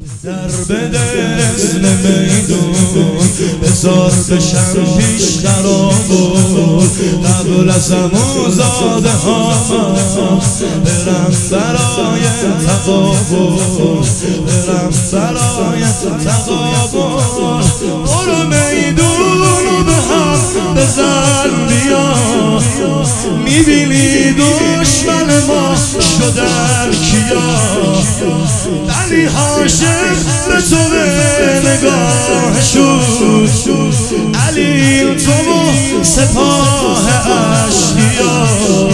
در بده اذن میدون بذار بشم پیش قرابون قبل از زاده ها برم برای تقابل برم برای تقابل برو میدونو به هم بزن بیا میبینی دشمن ما شدن کیا ولی هاشم به تو به نگاهشون علی تو و سپاه اشقیا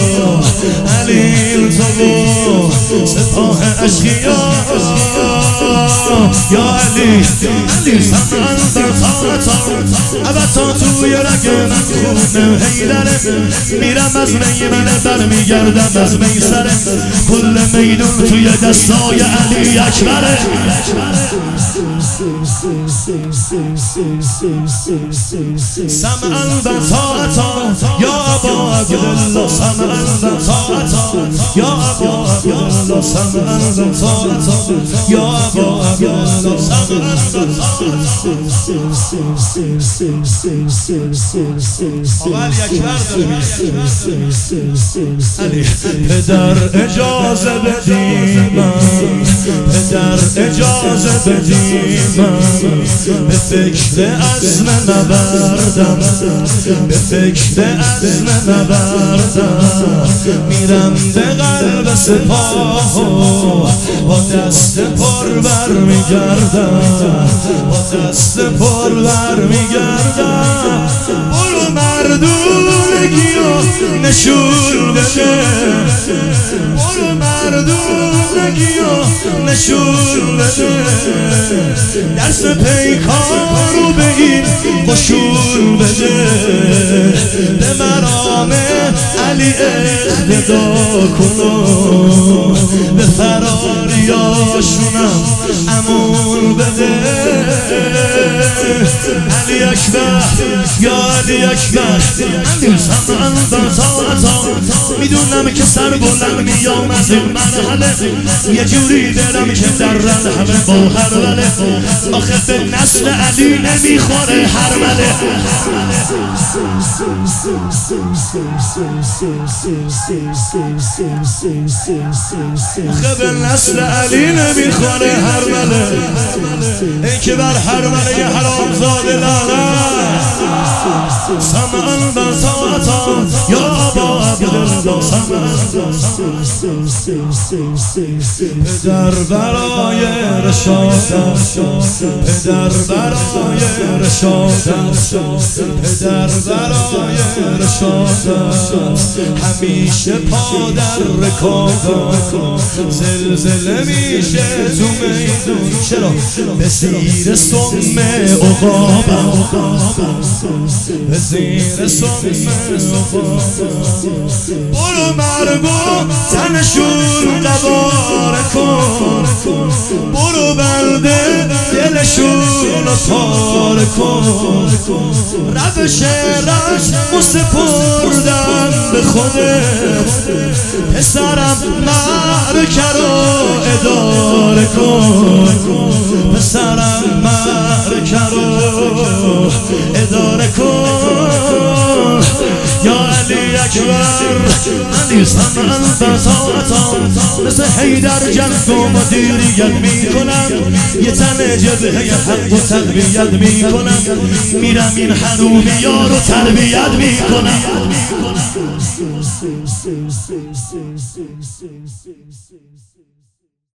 علی تو و سپاه اشقیا یا علی علی سمن در طاعتا تا توی رگ من خونه حیدره میرم از میمنه برمیگردم از میسره کل میدون توی دستای علی اکبره سمعا و طاعتا یا ابا عبدالله سمعا و طاعتا یا ابا عبدالله سمعا و طاعتا یا ابا عبدالله سمعا و طاعتا آقا علی اکبر علی پدر اجازه بدی من پدر اجازه بدی من به فکر عزم نبردم به فکر عزم نبردم میرم به قلب سپاه با دست پر برمیگردم با دست پر برمیگردم برو مردونگیو نشون بده برو مردونگیو نشون بده درس پیکارو به این قشون بده به مرام علی اقتدا کنو به فراریاشونم امون بده علی اکبر یا علی اکبر علی سمعا و طاعتا میدونم که سر بلند میام از این مرحله یه جوری دلم که در همه با هرمله آخه به نسل علی نمیخوره هرمله آخه به نسل علی نمیخوره هرمله این که بر هرمله حرامزاده لعنت سمعا و طاعتا یا ابا عبدالله سمعا پدر برای رشادت پدر برای رشادت پدر برای رشادت همیشه پا در رکابت زلزله میشه تو میدون چرا به زیر سم عقابم به زیر سم عقابم برو مرگو تنشون قباره کن برو بنده دلشون رو پاره کن روش رشت مسپردن به خودت پسرم معرکه رو اداره کن پسرم معرکه رو اداره کن یا علی اکبر علی سمعا و طاعتا مثل حیدر جنگ و مدیریت میکنم یه تن جبهه حق و تقویت میکنم میرم این حرومیا رو تربیت میکنم